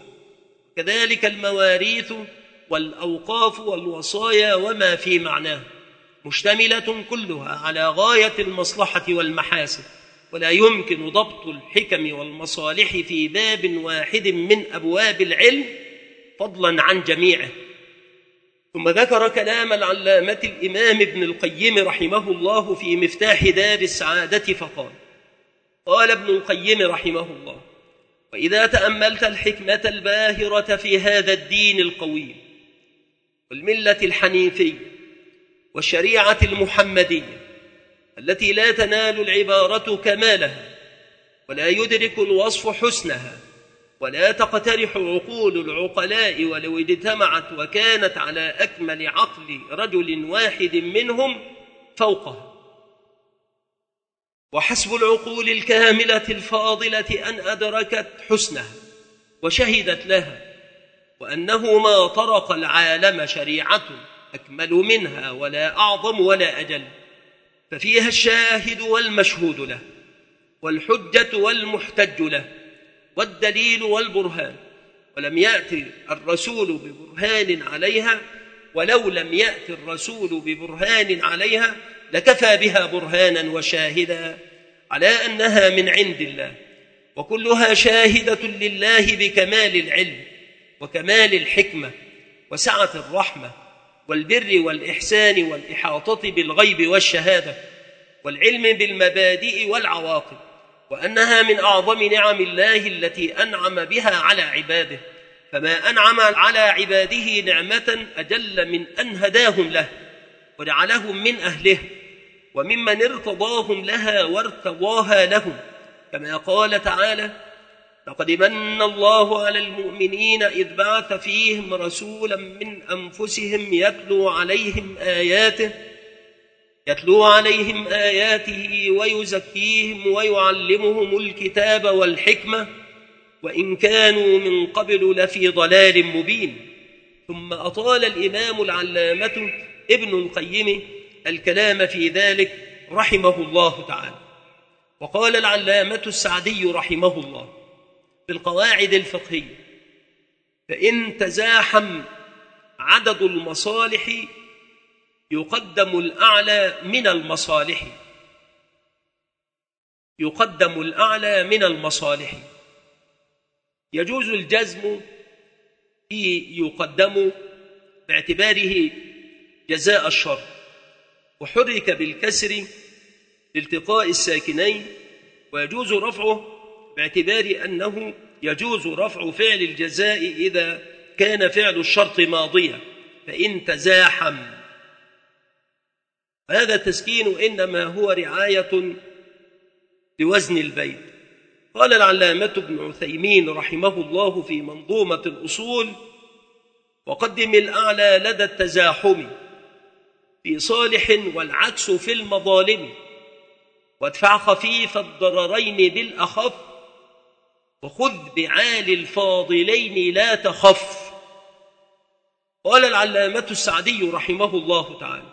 كذلك المواريث والأوقاف والوصايا وما في معناه، مشتملة كلها على غاية المصلحة والمحاسن، ولا يمكن ضبط الحكم والمصالح في باب واحد من أبواب العلم فضلا عن جميعه. ثم ذكر كلام العلامة الإمام ابن القيم رحمه الله في مفتاح دار السعادة فقال: قال ابن القيم رحمه الله: وإذا تأملت الحكمة الباهرة في هذا الدين القويم والملة الحنيفية والشريعة المحمدية التي لا تنال العبارة كمالها ولا يدرك الوصف حسنها ولا تقترح عقول العقلاء ولو اجتمعت وكانت على أكمل عقل رجل واحد منهم فوقها، وحسب العقول الكاملة الفاضلة أن أدركت حسنها وشهدت لها، وأنه ما طرق العالم شريعة أكمل منها ولا أعظم ولا أجل، ففيها الشاهد والمشهود له والحجة والمحتج له والدليل والبرهان، ولم يأتي الرسول ببرهان عليها، ولو لم يأتي الرسول ببرهان عليها لكفى بها برهانا وشاهدا على أنها من عند الله، وكلها شاهدة لله بكمال العلم وكمال الحكمة وسعة الرحمة والبر والإحسان والإحاطة بالغيب والشهادة والعلم بالمبادئ والعواقب، وأنها من أعظم نعم الله التي أنعم بها على عباده، فما أنعم على عباده نعمة أجل من أن هداهم له وجعلهم من أهله وممن ارتضاهم لها وارتضاها لهم، كما قال تعالى: لقد من الله على المؤمنين إذ بعث فيهم رسولا من أنفسهم يتلو عليهم آياته يتلو عليهم آياته ويزكيهم ويعلمهم الكتاب والحكمة وإن كانوا من قبل لفي ضلال مبين. ثم أطال الإمام العلامة ابن القيم الكلام في ذلك رحمه الله تعالى، وقال العلامة السعدي رحمه الله في القواعد الفقهية: فإن تزاحم عدد المصالح يقدم الأعلى من المصالح يقدم الأعلى من المصالح يجوز الجزم في يقدم باعتباره جزاء الشر، وحرك بالكسر لالتقاء الساكنين، ويجوز رفعه باعتبار أنه يجوز رفع فعل الجزاء إذا كان فعل الشرط ماضيا، فإن تزاحم. هذا التسكين إنما هو رعاية لوزن البيت. قال العلامة ابن عثيمين رحمه الله في منظومة الأصول: وقدم الأعلى لدى التزاحم في صالح والعكس في المظالم، وادفع خفيف الضررين بالأخف، وخذ بعالي الفاضلين لا تخف. قال العلامة السعدي رحمه الله تعالى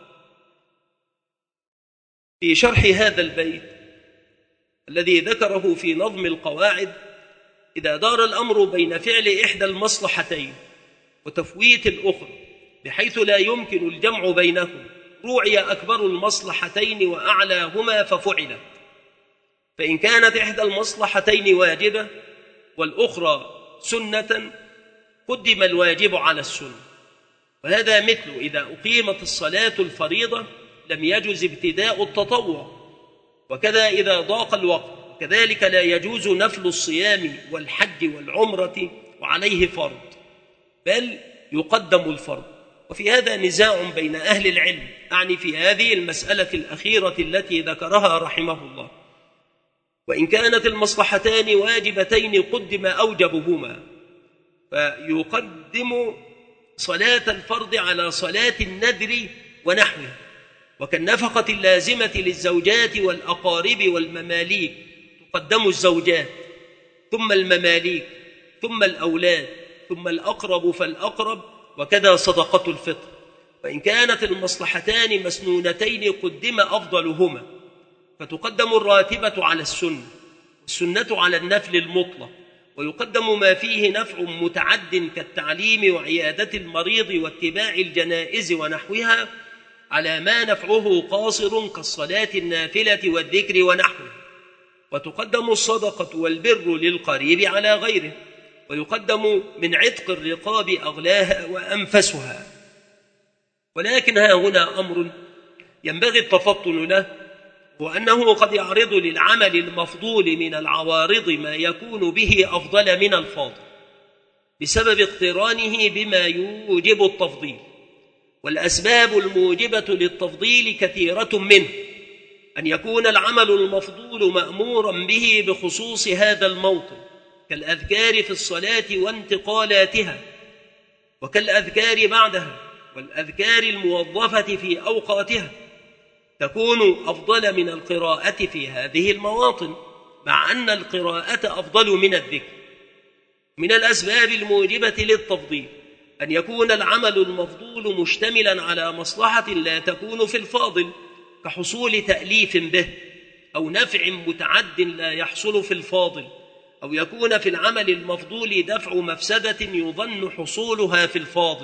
في شرح هذا البيت الذي ذكره في نظم القواعد: إذا دار الأمر بين فعل إحدى المصلحتين وتفويت الأخرى بحيث لا يمكن الجمع بينهم، روعي أكبر المصلحتين وأعلاهما ففعلت. فإن كانت إحدى المصلحتين واجبة والأخرى سنة قدم الواجب على السنة، وهذا مثل إذا أقيمت الصلاة الفريضة لم يجوز ابتداء التطوع، وكذا إذا ضاق الوقت، وكذلك لا يجوز نفل الصيام والحج والعمرة وعليه فرض، بل يقدم الفرض. وفي هذا نزاع بين أهل العلم، أعني في هذه المسألة الأخيرة التي ذكرها رحمه الله. وإن كانت المصلحتان واجبتين قدم أوجبهما، فيقدم صلاة الفرض على صلاة النذر ونحوها، وكالنفقة اللازمة للزوجات والأقارب والمماليك تقدم الزوجات ثم المماليك ثم الأولاد ثم الأقرب فالأقرب، وكذا صدقة الفطر. وإن كانت المصلحتان مسنونتين قدم أفضلهما، فتقدم الراتبة على السنة، السنة على النفل المطلق، ويقدم ما فيه نفع متعد كالتعليم وعيادة المريض واتباع الجنائز ونحوها على ما نفعه قاصر كالصلاة النافلة والذكر ونحوه، وتقدم الصدقة والبر للقريب على غيره، ويقدم من عتق الرقاب أغلاها وأنفسها. ولكن ها هنا أمر ينبغي التفطن له، وأنه قد يعرض للعمل المفضول من العوارض ما يكون به أفضل من الفاضل بسبب اقترانه بما يوجب التفضيل، والأسباب الموجبة للتفضيل كثيرة منه أن يكون العمل المفضول مأمورا به بخصوص هذا الموطن كالأذكار في الصلاة وانتقالاتها، وكالأذكار بعدها والأذكار الموظفة في أوقاتها، تكون أفضل من القراءة في هذه المواطن، مع أن القراءة أفضل من الذكر. من الأسباب الموجبة للتفضيل أن يكون العمل المفضول مشتملا على مصلحة لا تكون في الفاضل، كحصول تأليف به، أو نفع متعد لا يحصل في الفاضل، أو يكون في العمل المفضول دفع مفسدة يظن حصولها في الفاضل.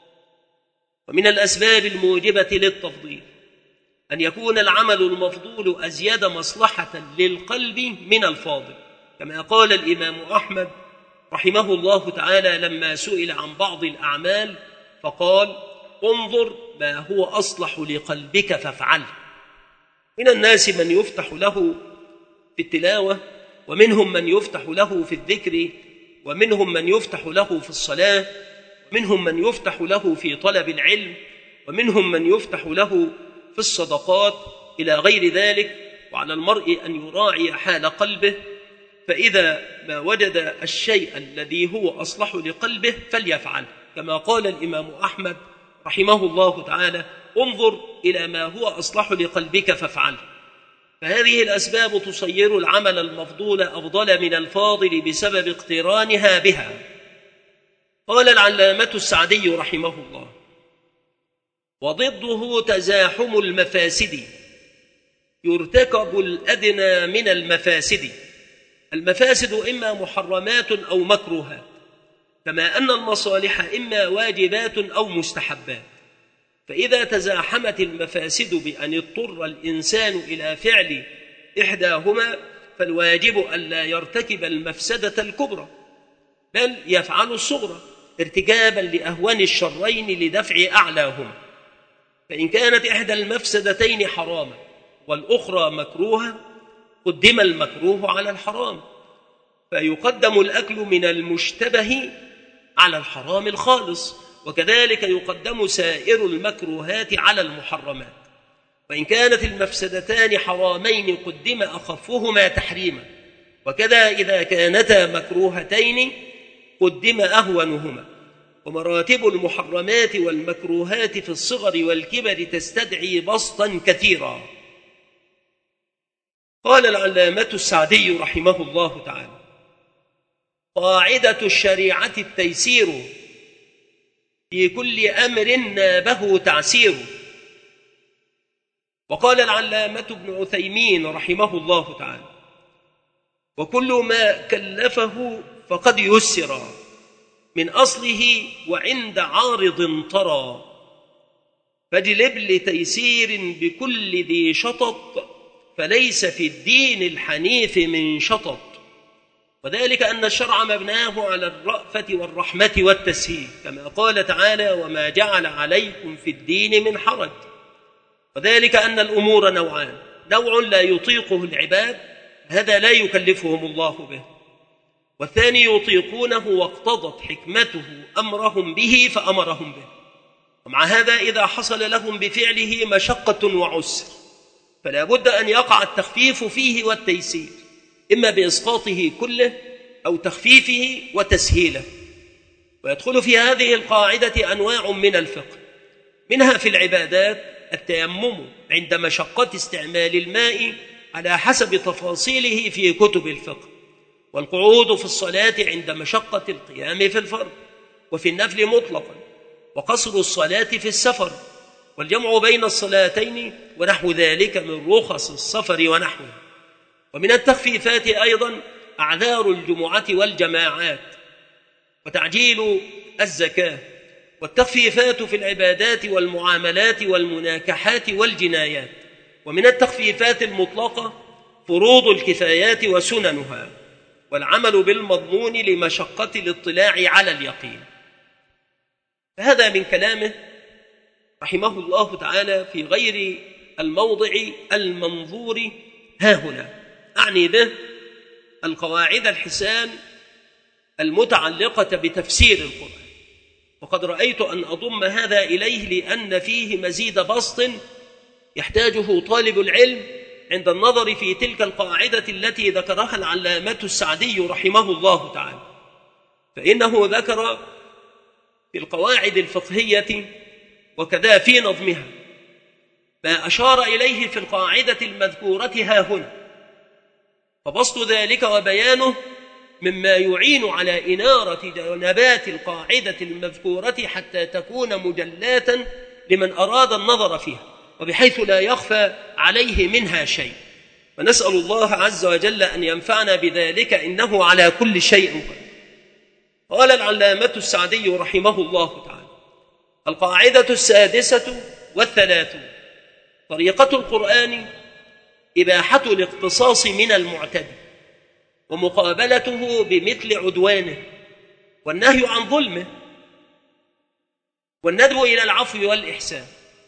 ومن الأسباب الموجبة للتفضيل أن يكون العمل المفضول أزيد مصلحة للقلب من الفاضل، كما قال الإمام أحمد رحمه الله تعالى لما سئل عن بعض الأعمال فقال: انظر ما هو أصلح لقلبك فافعله. من الناس من يفتح له في التلاوة، ومنهم من يفتح له في الذكر، ومنهم من يفتح له في الصلاة، ومنهم من يفتح له في طلب العلم، ومنهم من يفتح له في الصدقات إلى غير ذلك. وعلى المرء أن يراعي حال قلبه، فإذا ما وجد الشيء الذي هو أصلح لقلبه فليفعل، كما قال الإمام أحمد رحمه الله تعالى: انظر إلى ما هو أصلح لقلبك فافعل. فهذه الأسباب تصير العمل المفضول أفضل من الفاضل بسبب اقترانها بها. قال العلامة السعدي رحمه الله: وضده تزاحم المفاسد، يرتكب الأدنى من المفاسد. المفاسد إما محرمات أو مكروهات، كما أن المصالح إما واجبات أو مستحبات. فإذا تزاحمت المفاسد بأن اضطر الإنسان إلى فعل إحداهما، فالواجب ألا يرتكب المفسدة الكبرى، بل يفعل الصغرى ارتكابا لأهون الشرين لدفع أعلاهما. فإن كانت إحدى المفسدتين حراما والأخرى مكروهة، قدم المكروه على الحرام، فيقدم الأكل من المشتبه على الحرام الخالص، وكذلك يقدم سائر المكروهات على المحرمات. وإن كانت المفسدتان حرامين قدم أخفهما تحريما، وكذا إذا كانتا مكروهتين قدم أهونهما. ومراتب المحرمات والمكروهات في الصغر والكبر تستدعي بسطا كثيرا. قال العلامة السعدي رحمه الله تعالى: قاعدة الشريعة التيسير، في كل أمر نابه تعسير. وقال العلامة ابن عثيمين رحمه الله تعالى: وكل ما كلفه فقد يسر من أصله وعند عارض طرى، فاجلب لتيسير بكل ذي شطط، فليس في الدين الحنيف من شطط. وذلك أن الشرع مبناه على الرأفة والرحمة والتسهيل، كما قال تعالى: وما جعل عليكم في الدين من حرج. وذلك أن الأمور نوعان: نوع لا يطيقه العباد، هذا لا يكلفهم الله به، والثاني يطيقونه واقتضت حكمته أمرهم به فأمرهم به. ومع هذا إذا حصل لهم بفعله مشقة وعسر، فلا بد أن يقع التخفيف فيه والتيسير، إما بإسقاطه كله أو تخفيفه وتسهيله. ويدخل في هذه القاعدة أنواع من الفقه، منها في العبادات التيمم عند مشقة استعمال الماء على حسب تفاصيله في كتب الفقه، والقعود في الصلاة عند مشقة القيام في الفرض وفي النفل مطلقا، وقصر الصلاة في السفر، والجمع بين الصلاتين ونحو ذلك من رخص السفر ونحوه. ومن التخفيفات أيضا أعذار الجمعة والجماعات، وتعجيل الزكاة، والتخفيفات في العبادات والمعاملات والمناكحات والجنايات. ومن التخفيفات المطلقة فروض الكفايات وسننها، والعمل بالمضمون لمشقة الاطلاع على اليقين. فهذا من كلامه رحمه الله تعالى في غير الموضع المنظور هاهنا، أعني به القواعد الحسان المتعلقة بتفسير القرآن. وقد رأيت أن أضم هذا إليه لأن فيه مزيد بسط يحتاجه طالب العلم عند النظر في تلك القاعدة التي ذكرها العلامة السعدي رحمه الله تعالى. فإنه ذكر في القواعد الفقهية وكذا في نظمها ما أشار إليه في القاعدة المذكورة هاهنا، فبسط ذلك وبيانه مما يعين على إنارة جنبات القاعدة المذكورة حتى تكون مجلاة لمن أراد النظر فيها، وبحيث لا يخفى عليه منها شيء. ونسأل الله عز وجل أن ينفعنا بذلك، إنه على كل شيء قدير. قال العلامة السعدي رحمه الله تعالى: القاعدة السادسة والثلاثون: طريقة القرآن إباحة الاقتصاص من المعتدي، ومقابلته بمثل عدوانه، والنهي عن ظلمه، والندب إلى العفو والإحسان.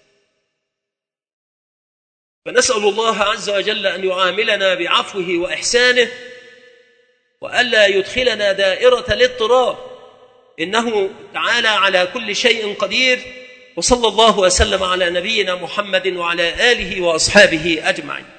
فنسأل الله عز وجل أن يعاملنا بعفوه وإحسانه، وألا يدخلنا دائرة الاضطرار، إنه تعالى على كل شيء قدير. وصلى الله وسلم على نبينا محمد وعلى آله وأصحابه أجمعين.